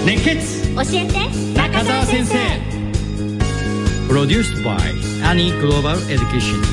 熱血教えて中澤先生。プロデュースバイアニーグローバルエデュケーション。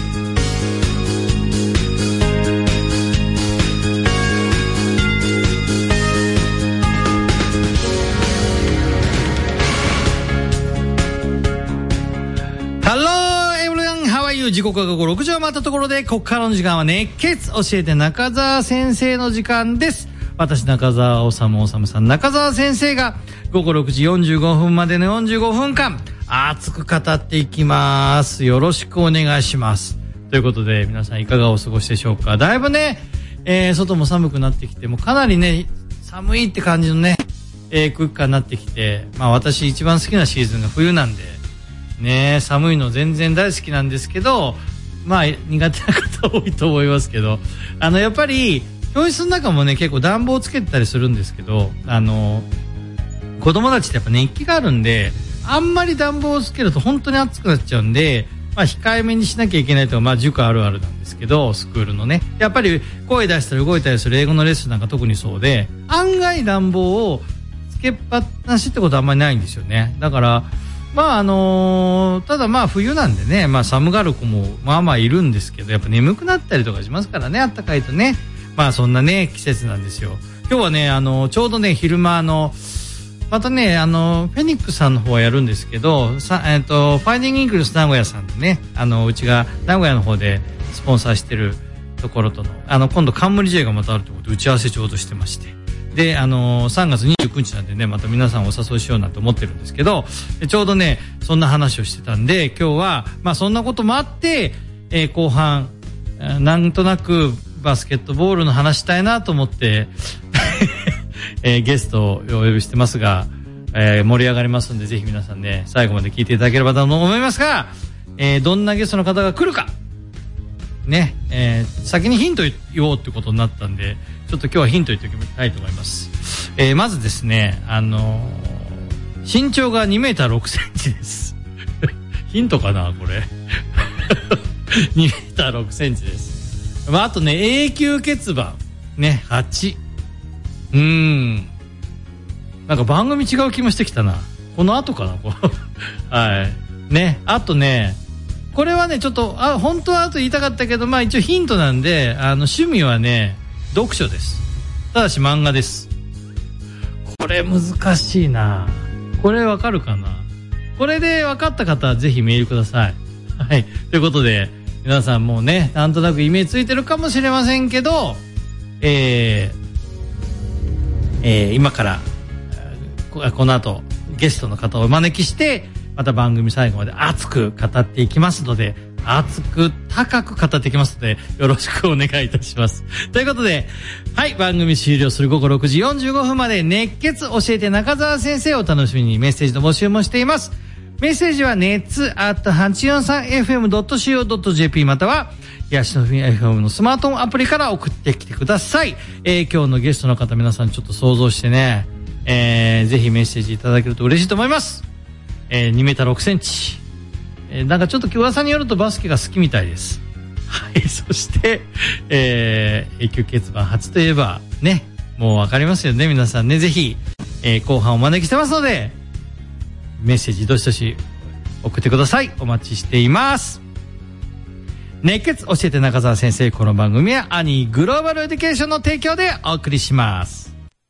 時刻は午後6時を回ったところで、ここからの時間は熱血教えて中澤先生の時間です。私中澤治さん、中澤先生が午後6時45分までの45分間熱く語っていきます。よろしくお願いします。ということで皆さんいかがお過ごしでしょうか。だいぶね、外も寒くなってきて、もうかなりね寒いって感じのね、空気感になってきて、まあ私一番好きなシーズンが冬なんでね、寒いの全然大好きなんですけど、まあ苦手な方多いと思いますけど、やっぱり教室の中もね結構暖房つけてたりするんですけど、子供たちってやっぱ熱気があるんで、あんまり暖房をつけると本当に暑くなっちゃうんで、まあ控えめにしなきゃいけないとか、まあ塾あるあるなんですけど、スクールのねやっぱり声出したり動いたりする英語のレッスンなんか特にそうで、案外暖房をつけっぱなしってことはあんまりないんですよね。だからまあただまあ冬なんでね、まあ寒がる子もまあまあいるんですけど、やっぱ眠くなったりとかしますからね、あったかいとね。まあそんなね季節なんですよ。今日はねちょうどね昼間またねフェニックスさんの方はやるんですけど、ファインディングイングルス名古屋さんでね、うちが名古屋の方でスポンサーしてるところとの今度冠 J がまたあるということで打ち合わせちょうどしてまして。で3月29日なんでね、また皆さんお誘いしようなんて思ってるんですけど、ちょうどねそんな話をしてたんで、今日はまあそんなこともあって、後半なんとなくバスケットボールの話したいなと思ってゲストをお呼びしてますが、盛り上がりますんで、ぜひ皆さんね最後まで聞いていただければと思いますが、どんなゲストの方が来るかね、先にヒント言おうってことになったんで、ちょっと今日はヒント言っておきたいと思います。まずですね、身長が2メーター6センチです。ヒントかなこれ。2メーター6センチです。まあ、あとね、永久欠番。ね、8。なんか番組違う気もしてきたな。この後かなはい。ね、あとね、これはね、ちょっと、本当は後言いたかったけど、まあ一応ヒントなんで、趣味はね、読書です。ただし漫画です。これ難しいな。これわかるかな。これで分かった方はぜひメールください。はい。ということで、皆さんもうね、なんとなくイメージついてるかもしれませんけど、今から、この後、ゲストの方をお招きして、また番組最後まで熱く語っていきますので、熱く高く語っていきますので、よろしくお願いいたします。ということで、はい、番組終了する午後6時45分まで熱血教えて中澤先生をお楽しみに。メッセージの募集もしています。メッセージは熱@843fm.co.jp または東野 FM のスマートフォンアプリから送ってきてください。今日のゲストの方、皆さんちょっと想像してね、ぜひメッセージいただけると嬉しいと思います。2メーター6センチ。なんかちょっと噂によるとバスケが好きみたいです。はい、そして、永久欠番初といえば、ね、もうわかりますよね、皆さんね。ぜひ、後半お招きしてますので、メッセージどしどし送ってください。お待ちしています。熱血教えて中澤先生。この番組はアニーグローバルエデュケーションの提供でお送りします。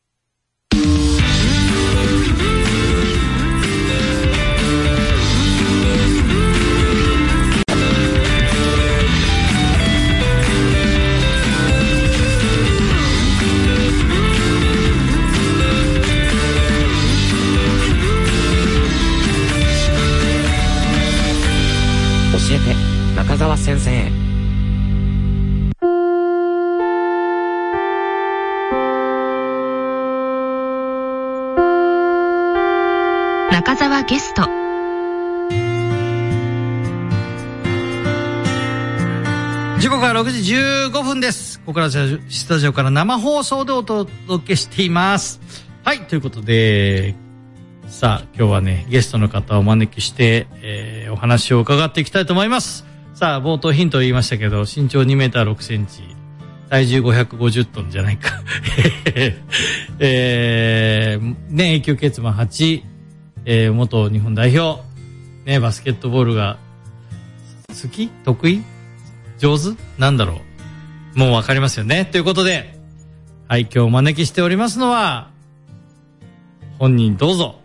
教えて中澤先生。 中澤ゲスト。 時刻は6時15分です。ここからスタジオから生放送でお届けしています。はい、ということで、さあ今日はねゲストの方をお招きして、お話を伺っていきたいと思います。さあ冒頭ヒントを言いましたけど、身長2メーター6センチ、 体重550トンじゃないか。ね、永久欠番8、元日本代表。ね、バスケットボールが好き？得意？上手？なんだろう。もうわかりますよね。ということで、はい、今日お招きしておりますのは、本人どうぞ。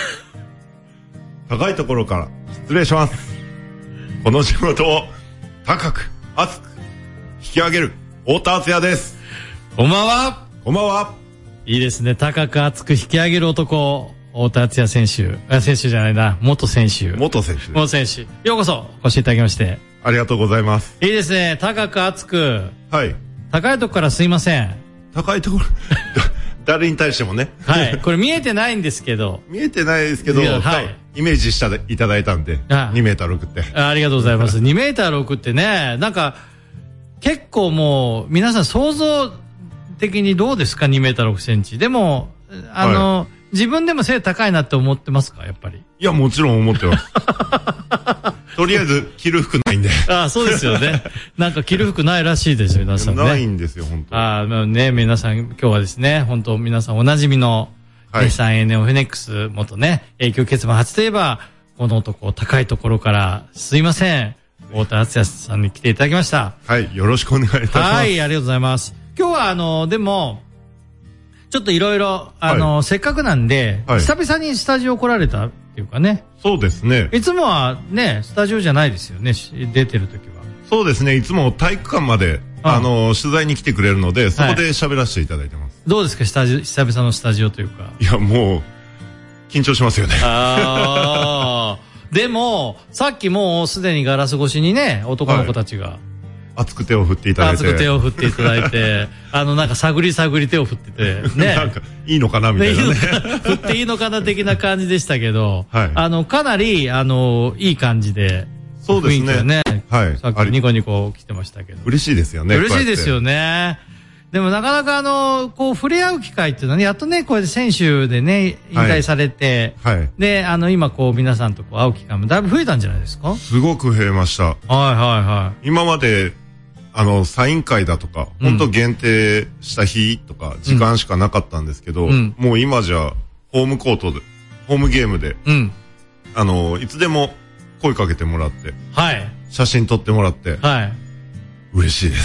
高いところから失礼します。この仕事を高く熱く引き上げる太田敦也です。 こんばんは。 こんばんは。 いいですね。高く熱く引き上げる男、太田敦也選手。選手じゃないな、元選手。 元選手です。 元選手。ようこそお越しいただきまして。 ありがとうございます。 いいですね。高く熱く。 はい。 高いとこからすいません。 高いところ誰に対してもね。 はい。これ見えてないんですけど。 見えてないですけど、はい。イメージしていただいたんで、2メーター6って。 ありがとうございます。2メーター6ってね、なんか、結構もう、皆さん想像的にどうですか ?2 メーター6センチ。でも、はい、自分でも背高いなって思ってますかやっぱり。 いや、もちろん思ってます。とりあえず、着る服ないんで。 ああ、そうですよね。なんか着る服ないらしいですよ、皆さんね。 ないんですよ、本当。 ああ、ね、皆さん、今日はですね、本当皆さんおなじみの、はい、3A ネオフェネックス元ね、永久欠番8といえば、この男、高いところから、すいません。太田敦也さんに来ていただきました。 はい、よろしくお願いいたします。 はい、ありがとうございます。今日はでも、ちょっといろいろ、はい、せっかくなんで、はい、久々にスタジオ来られたっていうかね。 そうですね。 いつもはね、スタジオじゃないですよね、出てる時は。 そうですね、いつも体育館まで、取材に来てくれるので、そこで喋らせていただいてます。 どうですか、久々のスタジオというか。 いや、もう、緊張しますよね。 ああ。でも、さっきもうすでにガラス越しにね、男の子たちが。はい、 熱く手を振っていただいて。 熱く手を振っていただいて、なんか探り手を振ってて、ね。 なんか、いいのかなみたいなね。 振っていいのかな的な感じでしたけど、はい、かなり、いい感じで。 そうですね。 ね。はい。さっきニコニコ来てましたけど。 嬉しいですよね。 嬉しいですよね。でもなかなかこう触れ合う機会っていうのはね、やっとね、これで選手でね、引退されて、はい。で、今こう皆さんとこう会う機会もだいぶ増えたんじゃないですか？ すごく増えました。はいはい。 今まで、サイン会だとか、本当限定した日とか、時間しかなかったんですけど、もう今じゃ、ホームコートで、ホームゲームで、いつでも声かけてもらって、はい。写真撮ってもらって、はい。嬉しいです。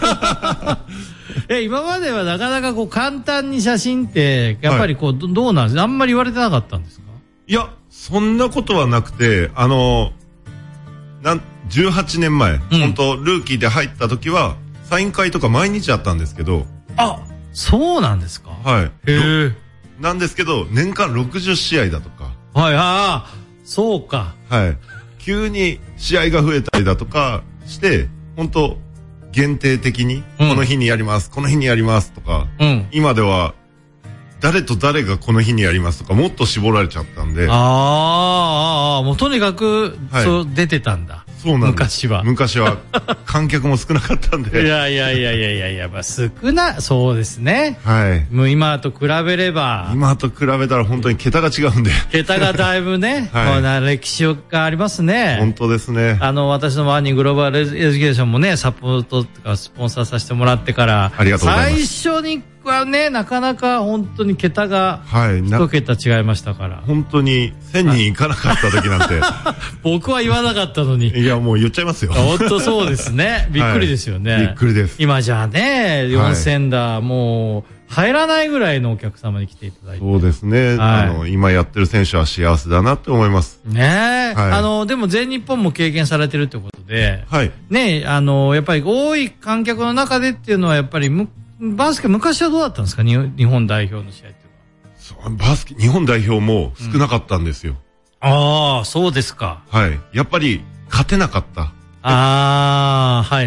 今まではなかなかこう簡単に写真って、やっぱりこう、どうなんですか？あんまり言われてなかったんですか？ いや、そんなことはなくて、18年前、本当ルーキーで入った時は、サイン会とか毎日あったんですけど。 あ、そうなんですか？ はい。へえ。なんですけど、年間60試合だとか。 はい、ああ、そうか。 はい。急に試合が増えたりだとかして、本当限定的に、この日にやります、この日にやりますとか、今では、誰と誰がこの日にやりますとか、もっと絞られちゃったんで。 もうとにかく、そう出てたんだ。 そうなんです。昔は観客も少なかったんで。 いや、まあそうですね。はい。もう今と比べれば。 今と比べたら本当に桁が違うんで。 桁がだいぶね、はい、歴史がありますね。 本当ですね。 私のワンにグローバルエデュケーションもね、サポートとかスポンサーさせてもらってから。 ありがとうございます。 最初にはね、なかなか本当に桁が、一桁違いましたから。 本当に1000人いかなかった時なんて。 僕は言わなかったのに。 いや、もう言っちゃいますよ。 本当そうですね。びっくりですよね。 びっくりです。 今じゃあね、4000だ、もう、入らないぐらいのお客様に来ていただいて。 そうですね。今やってる選手は幸せだなって思います。 ねえ。でも全日本も経験されてるってことで、はい。ねえ、やっぱり多い観客の中でっていうのはやっぱりバスケ昔はどうだったんですか？日本代表の試合っていうのは。そう、バスケ、日本代表も少なかったんですよ。 ああ、そうですか。 はい。やっぱり勝てなかった。 ああ、はい。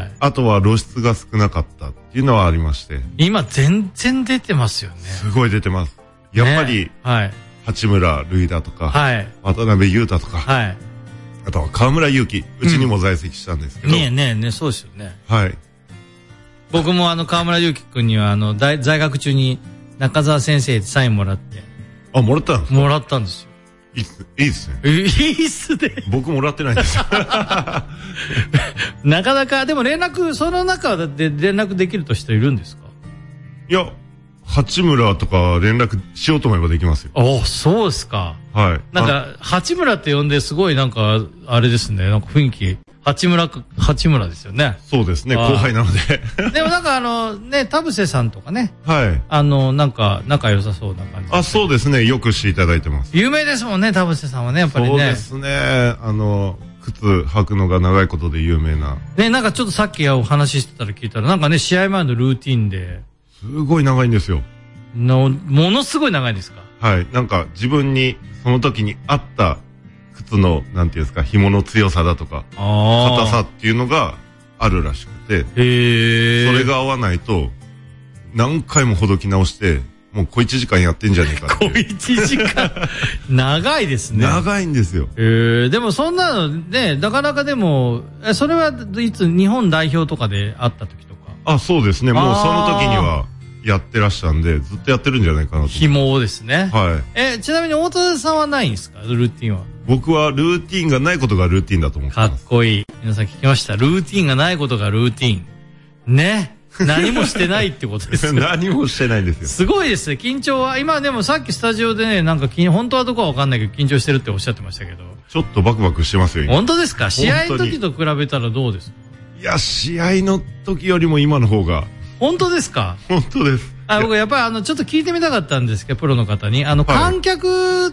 あとは露出が少なかったっていうのはありまして。 今全然出てますよね。 すごい出てます。やっぱり、はい。八村塁だとか、はい。渡辺裕太とか、はい。あとは河村勇輝、うちにも在籍したんですけど。 ねえ、そうですよね。 はい。 僕も河村勇輝君には在学中に中澤先生でサインもらって。 あ、もらったんですか？ もらったんですよ。 いいですね。 いいっすね。 僕もらってないんですよ。 なかなか、でもその中で連絡できる人いるんですか？ いや、八村とか連絡しようと思えばできますよ。 そうですか。 はい。 なんか、八村って呼んですごいなんか、あれですね、なんか雰囲気、八村ですよね。 そうですね、後輩なので。 でもなんか田臥さんとかね。 はい。 なんか、仲良さそうな感じ。 そうですね、よくしていただいてます。 有名ですもんね、田臥さんはね、やっぱりね。 そうですね、靴履くのが長いことで有名な。 ね、なんかちょっとさっきお話ししてたら聞いたら、なんかね、試合前のルーティンで。 すごい長いんですよ。 ものすごい長いですか？ はい。なんか自分にその時に合った靴の、なんていうんですか、紐の強さだとか、硬さっていうのがあるらしくて、それが合わないと、何回もほどき直して、もう小1時間やってんじゃねえかっていう。 小1時間長いですね。 長いんですよ。 でもそんなのね、なかなかでも、それはいつ日本代表とかで会った時とか？ そうですね。もうその時にはやってらしたんで、ずっとやってるんじゃないかなと。 紐ですね。 はい。 ちなみに大田さんはないんですか？ルーティンは。 僕はルーティンがないことがルーティンだと思ってます。 かっこいい。皆さん聞きました。ルーティンがないことがルーティン。ね。何もしてないってことですよ。 何もしてないんですよ。 すごいですね。緊張は。今でもさっきスタジオでね、なんか本当はどこかわかんないけど緊張してるっておっしゃってましたけど。 ちょっとバクバクしてますよ、今。 本当ですか？試合の時と比べたらどうですか？ いや、試合の時よりも今の方が。 本当ですか？ 本当です。 僕やっぱりちょっと聞いてみたかったんですけど、プロの方に。観客って、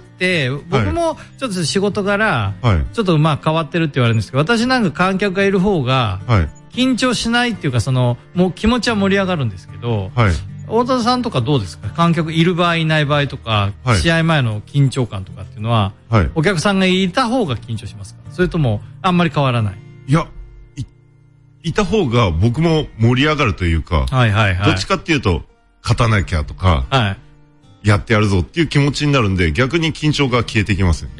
僕もちょっと仕事柄、ちょっと変わってるって言われるんですけど、私なんか観客がいる方が、緊張しないっていうか、もう気持ちは盛り上がるんですけど、太田さんとかどうですか？観客いる場合いない場合とか、試合前の緊張感とかっていうのは、お客さんがいた方が緊張しますか？それともあんまり変わらない？ いや、いた方が僕も盛り上がるというか、どっちかっていうと、勝たなきゃとか、やってやるぞっていう気持ちになるんで、逆に緊張が消えてきますね。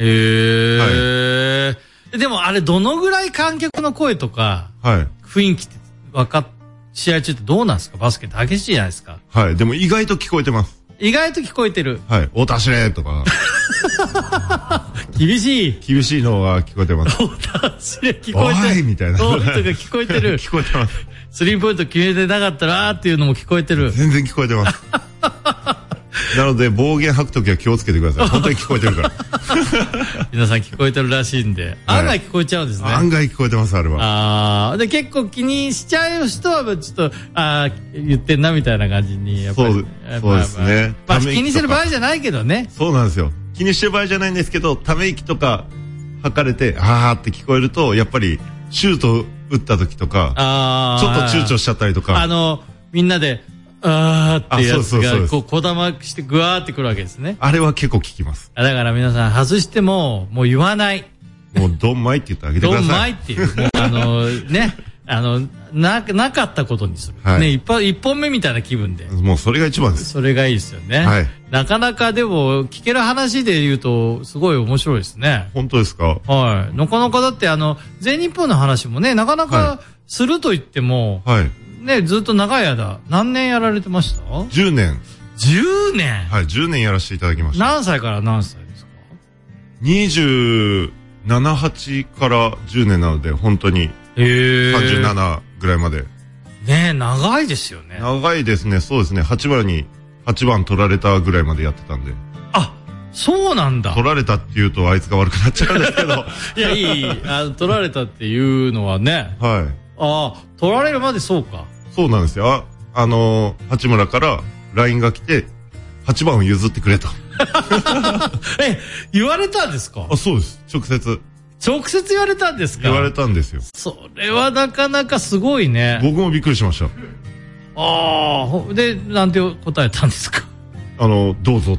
でもあれどのぐらい観客の声とか、雰囲気って試合中ってどうなんですか？バスケって激しいじゃないですか。 でも意外と聞こえてます。 意外と聞こえてる。 おたしれとか。 厳しいのが聞こえてます。 おたしれ聞こえてる。 おいみたいな。 おいとか聞こえてる。 聞こえてます。 スリーポイント決めてなかったらっていうのも聞こえてる。 全然聞こえてます。なので暴言吐くときは気をつけてください。本当に聞こえてるから。 皆さん聞こえてるらしいんで、案外聞こえちゃうんですね。 案外聞こえてます、あれは。 で結構気にしちゃう人はちょっと言ってんなみたいな感じにやっぱり。 そうですね。 気にしてる場合じゃないけどね。 そうなんですよ。気にしてる場合じゃないんですけど、ため息とか吐かれてって聞こえると、やっぱりシュート打った時とか、ちょっと躊躇しちゃったりとか。 みんなで、ってやつが、こだましてぐわーってくるわけですね。 あれは結構聞きます。 だから皆さん外しても、もう言わない。 もうドンマイって言ってあげてください。 ドンマイっていう。もうね、なかったことにする。ね、一本目みたいな気分で。 もうそれが一番です。 それがいいですよね。なかなかでも、聞ける話で言うと、すごい面白いですね。 本当ですか？ なかなかだって全日本の話もね、なかなかすると言っても、ね、ずっと長い間、何年やられてました？ 10 年。 10年 10年やらせていただきました。 何歳から何歳ですか ？27、8から10年なので、本当に、37ぐらいまで。 ね、長いですよね。 長いですね、そうですね。8番取られたぐらいまでやってたんで。 そうなんだ。 取られたっていうとあいつが悪くなっちゃうんですけど。 いや、いい。取られたっていうのはね。取られるまでそうか。 そうなんですよ。八村から LINE が来て、8番を譲ってくれと。 言われたんですか？ そうです。直接言われたんですか？ 言われたんですよ。 それはなかなかすごいね。 僕もびっくりしました。 で、なんて答えたんですか？ どうぞって。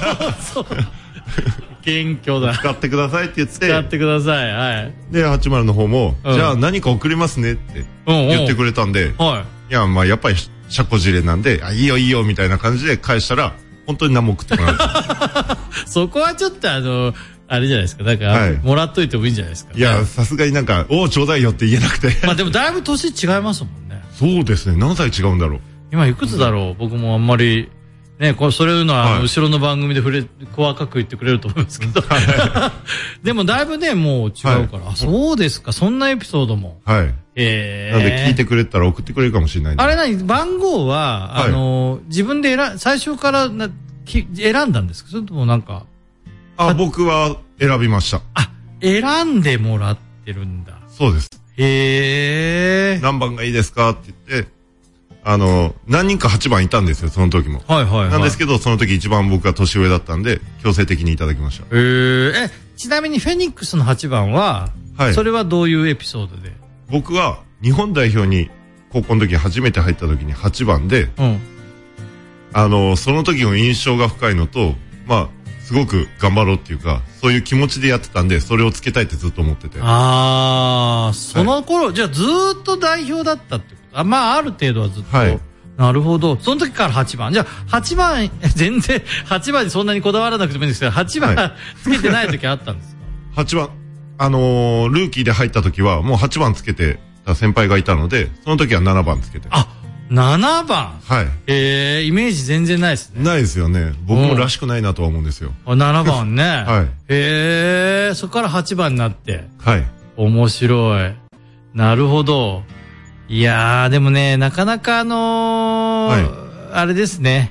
謙虚だ。 使ってくださいって言って。 使ってください。 で、80の方も、じゃあ何か送りますねって言ってくれたんで、いや、やっぱり車庫事例なんで、いいよいいよみたいな感じで返したら、本当に何も送ってこない。 そこはちょっとあれじゃないですか。だから、もらっといてもいいんじゃないですか。 いや、さすがになんか、ちょうだいよって言えなくて。 でもだいぶ年違いますもんね。 そうですね。何歳違うんだろう。 今いくつだろう？僕もあんまり、 ね、それいうのは、 はい、 後ろの番組で細かく言ってくれると思いますけど。でもだいぶね、もう違うから。はい、あ、そうですか。そんなエピソードも。 はい。なんで聞いてくれたら送ってくれるかもしれないんで。 あれ番号は、はい、自分で最初から選んだんですか？それともなんか。 僕は選びました。 選んでもらってるんだ。 そうです。 何番がいいですかって言って、何人か8番いたんですよ、その時も。 はいはいはい。 なんですけど、その時一番僕が年上だったんで、強制的にいただきました。 ちなみにフェニックスの8番は、はい、それはどういうエピソードで？ 僕は、日本代表に、高校の時初めて入った時に8番で、うん、その時の印象が深いのと、まあ、すごく頑張ろうっていうか、そういう気持ちでやってたんで、それをつけたいってずっと思ってて。その頃、はい、じゃあずーっと代表だったってこと？まあ、ある程度はずっと。はい。なるほど。その時から8番。じゃあ、8番、全然、8番にそんなにこだわらなくてもいいんですけど、8番、はい、つけてない時あったんですか ？8番。ルーキーで入った時は、もう8番つけてた先輩がいたので、その時は7番つけて。 7番？ はい。 イメージ全然ないですね。 ないですよね。僕もらしくないなとは思うんですよ。 7番ね。 はい。 そこから8番になって。 はい。 面白い。なるほど。いやー、でもね、なかなかはい、あれですね。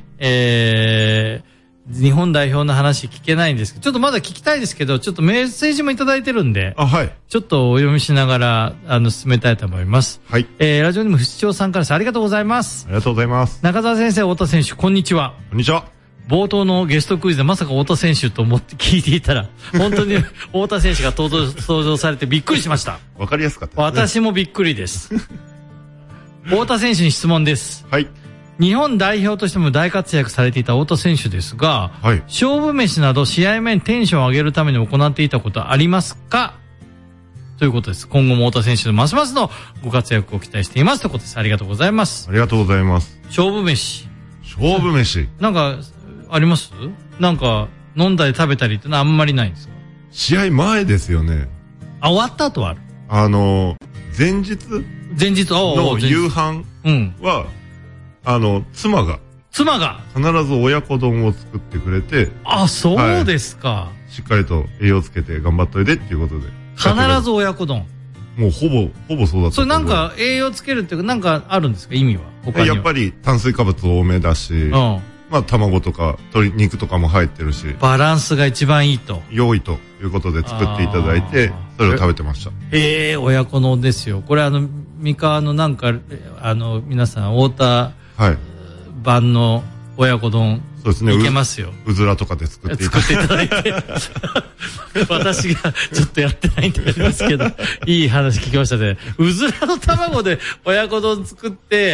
日本代表の話聞けないんですけど、ちょっとまだ聞きたいですけど、ちょっとメッセージもいただいてるんで、 はい。 ちょっとお読みしながら、進めたいと思います。 はい。 ラジオネーム不死鳥さんからです。ありがとうございます。 ありがとうございます。 中澤先生、太田選手、こんにちは。 こんにちは。 冒頭のゲストクイズでまさか太田選手と思って聞いていたら、本当に太田選手が登場されてびっくりしました。 わかりやすかったですね。 私もびっくりです。太田選手に質問です。 はい。 日本代表としても大活躍されていた太田選手ですが、 はい、 勝負飯など試合前にテンションを上げるために行っていたことありますか？ということです。今後も太田選手のますますのご活躍を期待していますということです。ありがとうございます。 ありがとうございます。 勝負飯。 勝負飯。 なんか、あります？なんか、飲んだり食べたりってのはあんまりないんですか？ 試合前ですよね。 終わった後はある？ 前日の夕飯は、妻が必ず親子丼を作ってくれて、 そうですか、 はい、しっかりと栄養つけて頑張っといてっていうことで必ず親子丼。 もうほぼそうだった。 それなんか栄養つけるっていうかなんかあるんですか？意味は他には。 やっぱり炭水化物多めだし、まあ卵とか鶏肉とかも入ってるし、 バランスが一番いいと。 良いということで作っていただいて、それを食べてました。 親子丼ですよ。これ三河のなんか皆さん太田版の親子丼、 そうですね、 いけますよ。 うずらとかで作っていただいて私がちょっとやってないんでありますけど、いい話聞きましたね。うずらの卵で親子丼作って、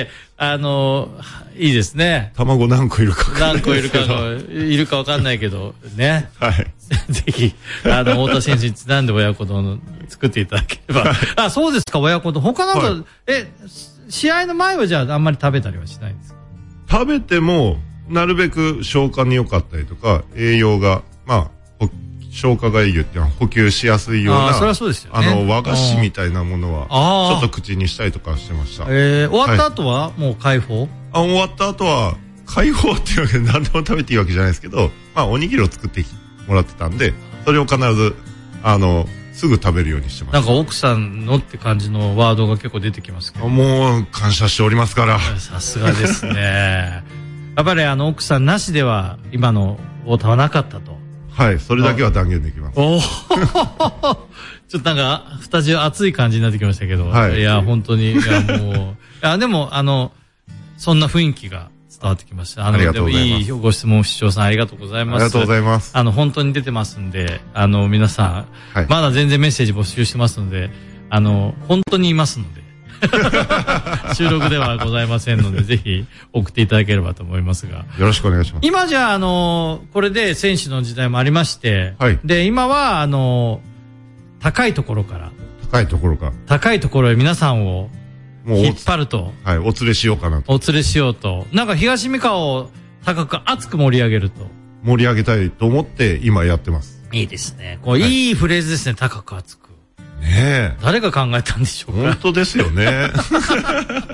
いいですね。 卵何個いるかいるかわかんないけど、ね。 はい。 ぜひ、太田選手にちなんで親子丼作っていただければ。そうですか、親子丼。他なんか、はい、試合の前はじゃああんまり食べたりはしないんですか？ 食べても、なるべく消化に良かったりとか、栄養が、まあ、消化がいいっていうのは補給しやすいような、 それはそうですよね。 和菓子みたいなものは、ちょっと口にしたりとかしてました。 終わった後は、もう解放？ 終わった後は、解放っていうわけで何でも食べていいわけじゃないですけど、まあ、おにぎりを作ってもらってたんで、それを必ず、すぐ食べるようにしてました。 なんか奥さんのって感じのワードが結構出てきますけど。 もう、感謝しておりますから。 さすがですね。やっぱり奥さんなしでは今の太田はなかったと。 はい、それだけは断言できます。ちょっとなんか、二重熱い感じになってきましたけど。 はい。 いや、本当に、もう。でも、そんな雰囲気が伝わってきました。 ありがとうございます。 いいご質問、視聴さんありがとうございます。 ありがとうございます。 本当に出てますんで、皆さん、はい、まだ全然メッセージ募集してますので、本当にいますので。収録ではございませんので、ぜひ送っていただければと思いますが。 よろしくお願いします。 今じゃあ、これで選手の時代もありまして、 はい。 で、今は、高いところから。高いところへ皆さんを引っ張ると。 はい、お連れしようかなと。 お連れしようと。なんか東三河を高く熱く盛り上げると。 盛り上げたいと思って今やってます。 いいですね。いいフレーズですね、高く熱く。 ねえ。 誰が考えたんでしょうか。 本当ですよね。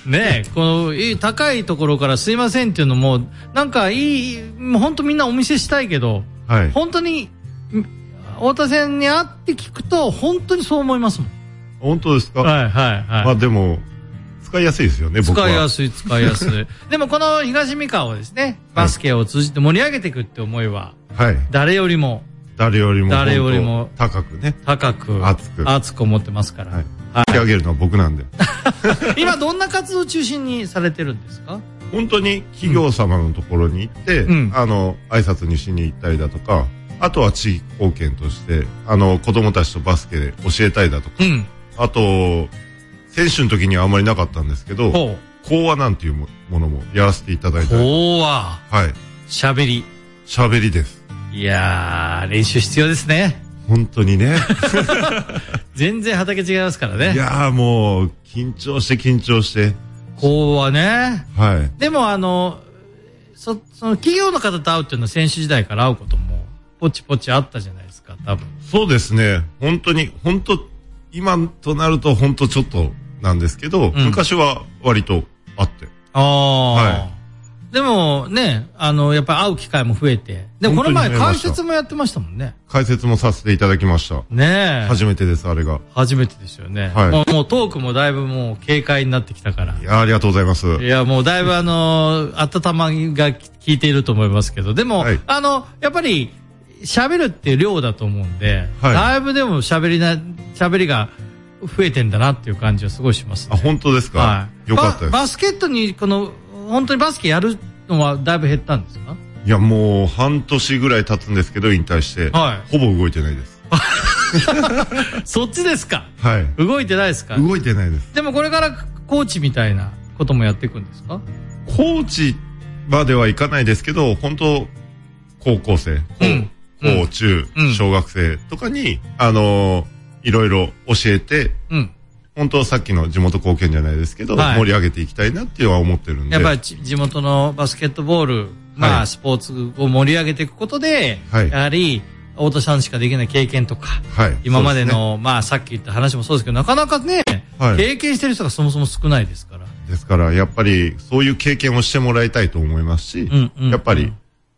ねえ、この高いところからすいませんっていうのもなんかもう本当みんなお見せしたいけど、はい、本当に太田さんに会って聞くと本当にそう思いますもん。 本当ですか？ はいはいはい。 まあでも使いやすいですよね、僕は。 使いやすい。でもこの東三河をですね、バスケを通じて盛り上げていくって思いは、はい、誰よりも高くね、高く熱く思ってますから。はい。 盛り上げるのは僕なんで。 今どんな活動を中心にされてるんですか？ 本当に企業様のところに行って、挨拶にしに行ったりだとか、あとは地域貢献として子供たちとバスケで教えたいだとか、あと選手の時にはあまりなかったんですけど、講話なんていうものもやらせていただいたり。 講話。 はい。 喋りです。 いやー、練習必要ですね。 本当にね。 全然畑違いますからね。 いやーもう緊張して。 講話ね。 はい。 でもその企業の方と会うっていうのは選手時代から会うこともポチポチあったじゃないですか、多分。 そうですね。本当今となると本当ちょっとなんですけど、昔は割とあって。 はい。でもね、やっぱり会う機会も増えて。でもこの前解説もやってましたもんね。 解説もさせていただきました。 ねえ。 初めてです、あれが。 初めてですよね。はい。もうトークもだいぶもう軽快になってきたから。 いや、ありがとうございます。 いや、もうだいぶ温まりが効いていると思いますけど、でも、はい、やっぱり喋るっていう量だと思うんで、はい、だいぶでも喋りが増えてんだなっていう感じはすごいしますね。 あ、本当ですか？はい。よかったです。 バスケットに本当にバスケやるのはだいぶ減ったんですか？ いや、もう半年ぐらい経つんですけど引退して、はい、ほぼ動いてないです。 そっちですか？ はい。 動いてないですか？ 動いてないです。 でもこれからコーチみたいなこともやっていくんですか？ コーチまではいかないですけど、本当高校生、高中、小学生とかにいろいろ教えて、本当さっきの地元貢献じゃないですけど、盛り上げていきたいなっていうのは思ってるんで。 やっぱり地元のバスケットボール、スポーツを盛り上げていくことで、やはり太田さんしかできない経験とか、今までの、さっき言った話もそうですけど、なかなかね、経験してる人がそもそも少ないですから。 ですから、やっぱりそういう経験をしてもらいたいと思いますし、やっぱり、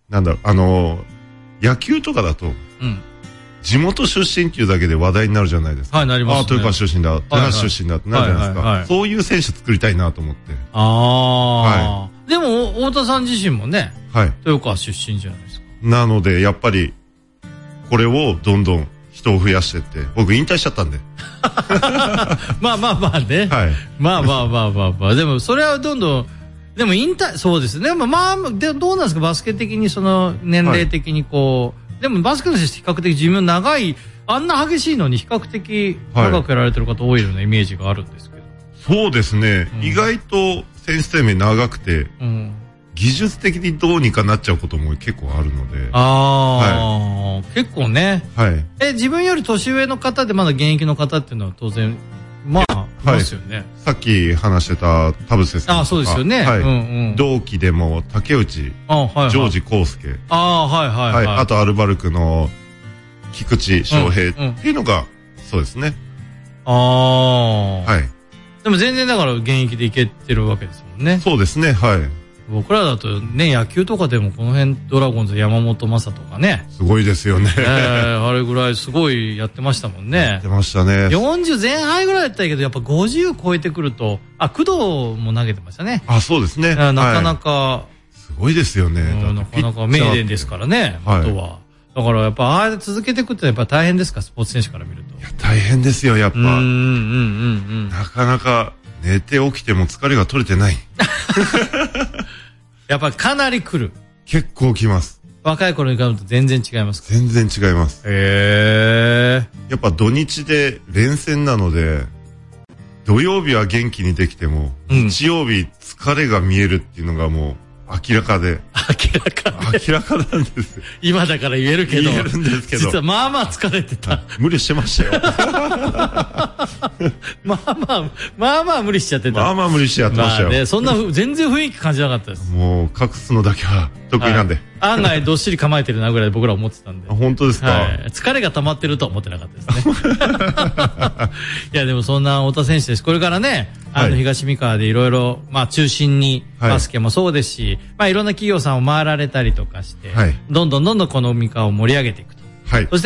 野球とかだと、地元出身っていうだけで話題になるじゃないですか。 はい、なりますね。 豊川出身だ、豊橋出身だってなるじゃないですか。そういう選手作りたいなと思って。 はい。でも、太田さん自身もね、豊川出身じゃないですか。 なので、やっぱり、これをどんどん人を増やしてって、僕引退しちゃったんで。 まあね。はい。まあ。でも、それはどんどん、でもそうですね。どうなんですか、バスケ的に、年齢的にでもバスケの選手比較的寿命長い、あんな激しいのに比較的長くやられてる方多いようなイメージがあるんですけど。 そうですね。意外と選手生命長くて、技術的にどうにかなっちゃうことも結構あるので。 結構ね。はい。自分より年上の方でまだ現役の方っていうのは当然、いますよね。 さっき話してた田臥さん。 そうですよね。 同期でも竹内、ジョージ康介。あとアルバルクの菊池翔平っていうのが、そうですね。はい。 でも全然だから現役でいけてるわけですもんね。 そうですね、はい。 僕らだとね、野球とかでもこの辺ドラゴンズ山本昌とかね。 すごいですよね。 あれぐらいすごいやってましたもんね。 やってましたね。 40前半ぐらいだったけど、やっぱ50超えてくると、工藤も投げてましたね。 そうですね。 なかなか。 すごいですよね。 なかなか名電ですからね、元は。だからやっぱ続けていくってやっぱ大変ですか、スポーツ選手から見ると。 いや、大変ですよ、やっぱ。なかなか寝て起きても疲れが取れてない。 やっぱかなり来る。 結構来ます。 若い頃に比べると全然違いますか？ 全然違います。やっぱ土日で連戦なので、土曜日は元気にできても、日曜日疲れが見えるっていうのがもう明らかで。明らかなんです。 今だから言えるけど。 言えるんですけど。 実はまあまあ疲れてた。 無理してましたよ。 まあまあ無理しちゃってた。 まあまあ無理してやってましたよ。 そんな全然雰囲気感じなかったです。 もう隠すのだけは得意なんで。 案外どっしり構えてるなぐらい僕ら思ってたんで。 本当ですか、 はい、疲れが溜まってるとは思ってなかったですね。いやでもそんな太田選手です。これからね、東三河でいろいろ、中心にバスケもそうですし、いろんな企業さんを回られたりとかして、どんどんこの三河を盛り上げていくと。そして、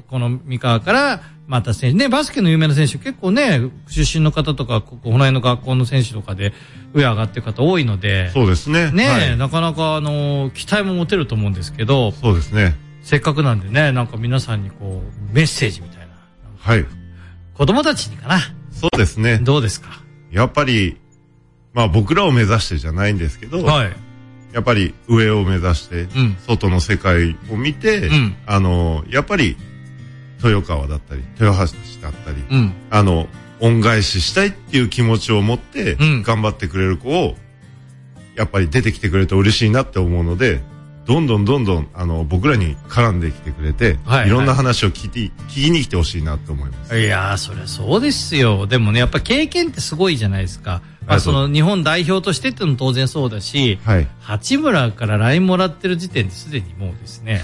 この三河からまた選手、ね、バスケの有名な選手結構ね、出身の方とか、この辺の学校の選手とかで上上がってる方多いので、 そうですね。 ね、なかなか期待も持てると思うんですけど、 そうですね。 せっかくなんでね、なんか皆さんにこう、メッセージみたいな。 はい。 子供たちにかな。 そうですね。 どうですか？ やっぱり、僕らを目指してじゃないんですけど、やっぱり上を目指して、外の世界を見て、やっぱり、豊川だったり、豊橋だったり、恩返ししたいっていう気持ちを持って、頑張ってくれる子を、やっぱり出てきてくれると嬉しいなって思うので、どんどん、僕らに絡んできてくれて、いろんな話を聞きに来てほしいなと思います。 いやー、そりゃそうですよ。でもね、やっぱ経験ってすごいじゃないですか。その日本代表としてっていうのも当然そうだし、八村から LINE もらってる時点ですでにもうですね、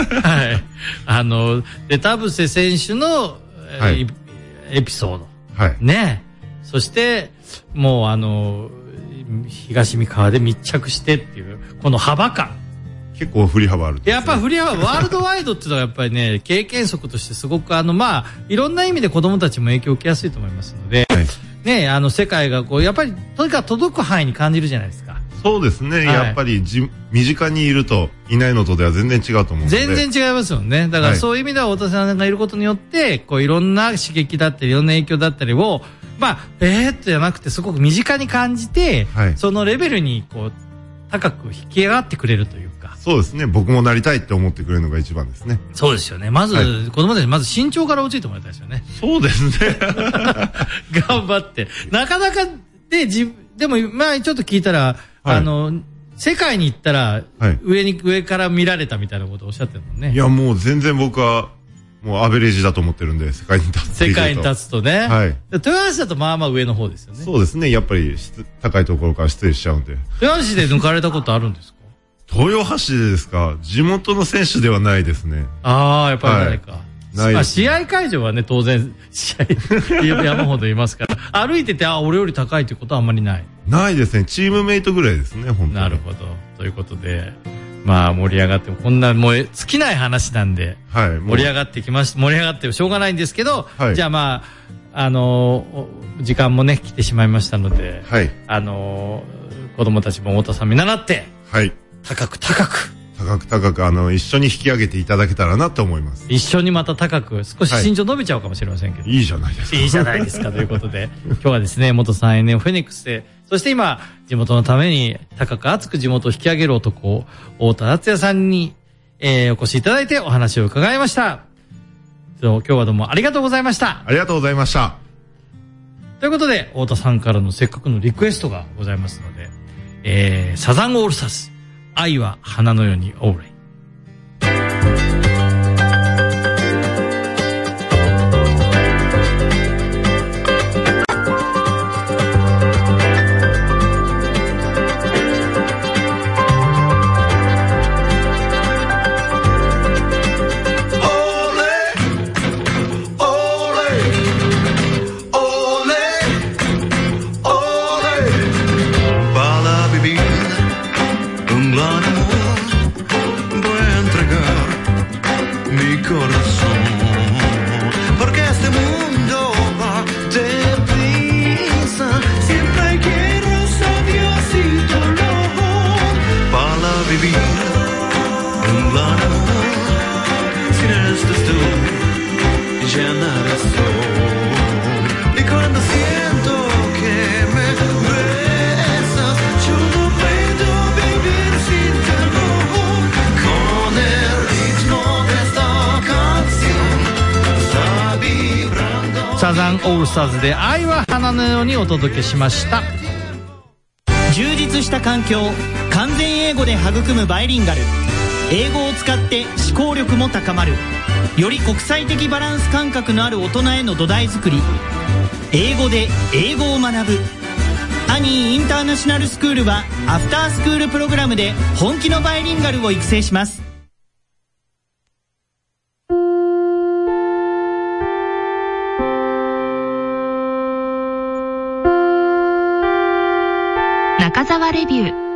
で、田臥選手の、エピソード。ね。そして、もう東三河で密着してっていう、この幅感。 結構振り幅ある、ね。 やっぱ振り幅、ワールドワイドっていうのはやっぱりね、経験則としてすごくいろんな意味で子供たちも影響を受けやすいと思いますので、ね、世界がこう、やっぱり、とにかく届く範囲に感じるじゃないですか。 そうですね。やっぱり身近にいると、いないのとでは全然違うと思うので。 全然違いますよね。だからそういう意味では、太田さんがいることによって、こう、いろんな刺激だったり、いろんな影響だったりを、じゃなくて、すごく身近に感じて、そのレベルに、こう、高く引き上がってくれるというか。 そうですね。僕もなりたいって思ってくれるのが一番ですね。 そうですよね。まず、子供たちにまず身長から落ちてもらいたいですよね。 そうですね。 頑張って。なかなかで、でも、ちょっと聞いたら、世界に行ったら、上から見られたみたいなことをおっしゃってるもんね。 いや、もう全然僕は、もうアベレージだと思ってるんで、世界に立つと。 世界に立つとね。豊橋だと上の方ですよね。 そうですね。やっぱり高いところから失礼しちゃうんで。 豊橋で抜かれたことあるんですか？ 豊橋でですか？地元の選手ではないですね。 やっぱりないか。試合会場はね、当然、山ほどいますから、歩いてて、俺より高いということはあんまりない。 ないですね。チームメイトぐらいですね、本当に。 なるほど。ということで、盛り上がっても、こんな、もう、尽きない話なんで、盛り上がってきました。盛り上がってもしょうがないんですけど、じゃあ時間もね、来てしまいましたので、子供たちも太田さん見習って、高く、一緒に引き上げていただけたらなと思います。 一緒にまた高く、少し身長伸びちゃうかもしれませんけど。 いいじゃないですか。 いいじゃないですか、ということで。今日はですね、元3NOフェニックスで、そして今、地元のために高く熱く地元を引き上げる男、太田敦也さんに、お越しいただいてお話を伺いました。今日はどうもありがとうございました。 ありがとうございました。 ということで、太田さんからのせっかくのリクエストがございますので、サザンオールスターズ。愛は花のようにオーレイ。サザンオールスターズで愛は花のようにお届けしました。 充実した環境、完全英語で育むバイリンガル。英語を使って思考力も高まる。より国際的バランス感覚のある大人への土台作り。英語で英語を学ぶ。 アニーインターナショナルスクールはアフタースクールプログラムで本気のバイリンガルを育成します。 中澤レビュー。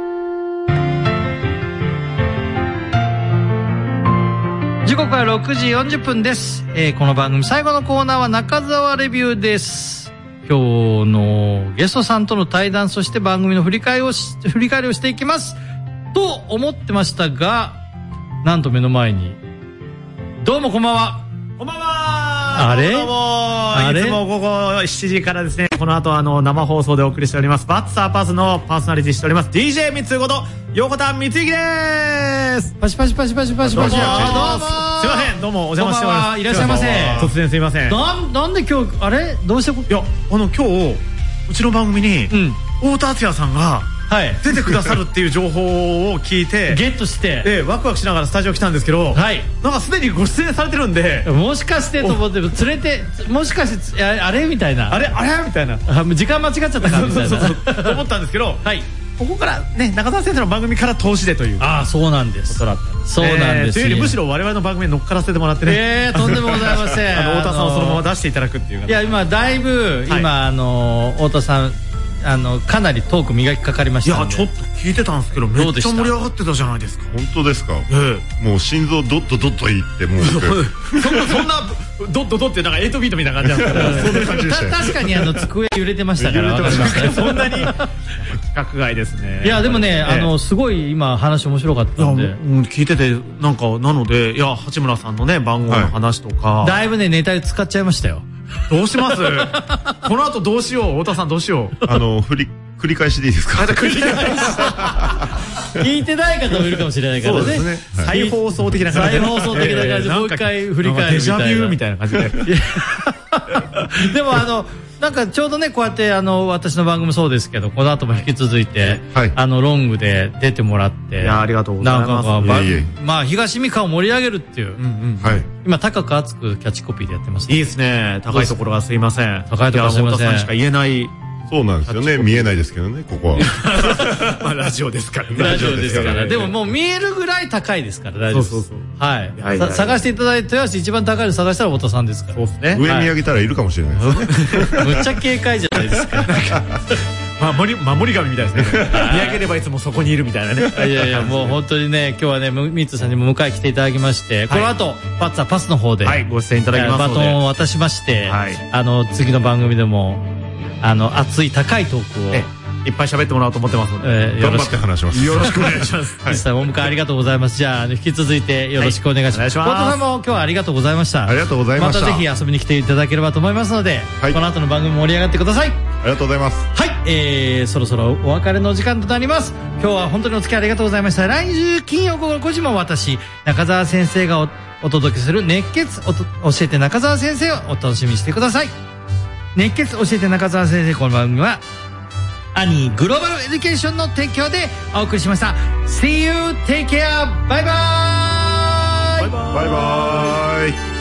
時刻は6時40分です。この番組最後のコーナーは中澤レビューです。今日のゲストさんとの対談、そして番組の振り返りをしていきますと思ってましたが、なんと目の前に、どうもこんばんは。 こんばんは。 あれどうもあれいつも午後7時からですね、この後生放送でお送りしておりますバッツァーパスのパーソナリティしております DJ 三つこと横田光之です。 パシパシパシパシパシパシ。 どうもすいません、どうもお邪魔しております。 いらっしゃいませ。 突然すいません。 なんで今日あれどうしていや今日うちの番組に太田敦也さんが出てくださるっていう情報を聞いてゲットして、 ワクワクしながらスタジオ来たんですけど、なんかすでにご出演されてるんで、 もしかしてと思って連れて、もしかしてあれみたいな、 あれみたいな、 時間間違っちゃったかみたいなと思ったんですけど、ここからね、中澤先生の番組から投資でという。 ああ、そうなんです。 ことだったんです。 そうなんです。 というよりむしろ我々の番組に乗っからせてもらってね。 とんでもございません。 太田さんをそのまま出していただくっていう。 いや、今だいぶ太田さんかなりトーク磨きかかりました。 いや、ちょっと聞いてたんですけど、めっちゃ盛り上がってたじゃないですか。 本当ですか。もう心臓ドッといって、もうそんなドッとってなんか8ビートみたいな感じだったからそんな感じでした。 確かに机揺れてましたから。 そんなに規格外ですね。 いやでもね、すごい今話面白かったんで聞いてて、なんかなので、いや、八村さんのね番号の話とかだいぶねネタ使っちゃいましたよ。 どうします？この後どうしよう。太田さんどうしよう。 繰り返しでいいですか？ 繰り返し聞いてない方もいるかもしれないからね。 再放送的な感じで、 再放送的な感じでもう一回振り返るみたいな、 デジャビューみたいな感じで。 でもなんかちょうどね、こうやって私の番組もそうですけど、この後も引き続いてロングで出てもらって、 いや、ありがとうございます。 まあ東三河を盛り上げるっていう、今高く熱くキャッチコピーでやってます。 いいですね。高いところがすいません。 高いところすいません。 太田さんしか言えない。 そうなんですよね。見えないですけどね、ここは。 まあラジオですからね。 ラジオですから。でももう見えるぐらい高いですから大丈夫です。そう。はい。探していただいて、一番高いの探したら太田さんですから。 そうですね。 上見上げたらいるかもしれないですね。 むっちゃ警戒じゃないですか。 守り神みたいですね。見上げればいつもそこにいるみたいなね。 いやいや、もう本当にね、今日はね、ミッツさんにも迎え来ていただきまして、この後パッツァパスの方でご出演いただきますので、 バトンを渡しまして、次の番組でも熱い高いトークをいっぱい喋ってもらおうと思ってますので、 頑張って話します。 よろしくお願いします。 ミッツさんお迎えありがとうございます。じゃあ引き続いてよろしくお願いします。太田さんも今日はありがとうございました。 ありがとうございました。 またぜひ遊びに来ていただければと思いますので、この後の番組盛り上がってください。 ありがとうございます。 はい、そろそろお別れの時間となります。今日は本当にお付き合いありがとうございました。来週金曜午後5時も私中澤先生が お届けする熱血教えて中澤先生をお楽しみにしてください。熱血教えて中澤先生、この番組はアニーグローバルエデュケーションの提供でお送りしました。 See you, take care, bye bye。 バイバイ。